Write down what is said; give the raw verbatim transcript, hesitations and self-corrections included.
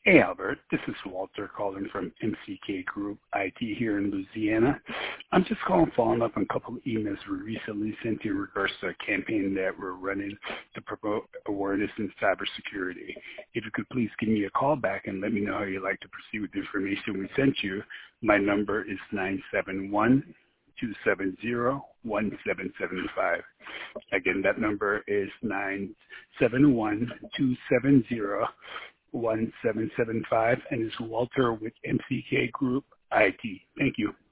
Hey, Albert. This is Walter calling from M C K Group I T here in Louisiana. I'm just calling following up on a couple of emails we recently sent you in regards to a campaign that we're running to promote awareness in cybersecurity. If you could please give me a call back and let me know how you'd like to proceed with the information we sent you. My number is nine seven one, two seven zero, one seven seven five. Again, that number is nine seven one, two seven zero, one seven seven five, and it's Walter with M C K Group I T. Thank you.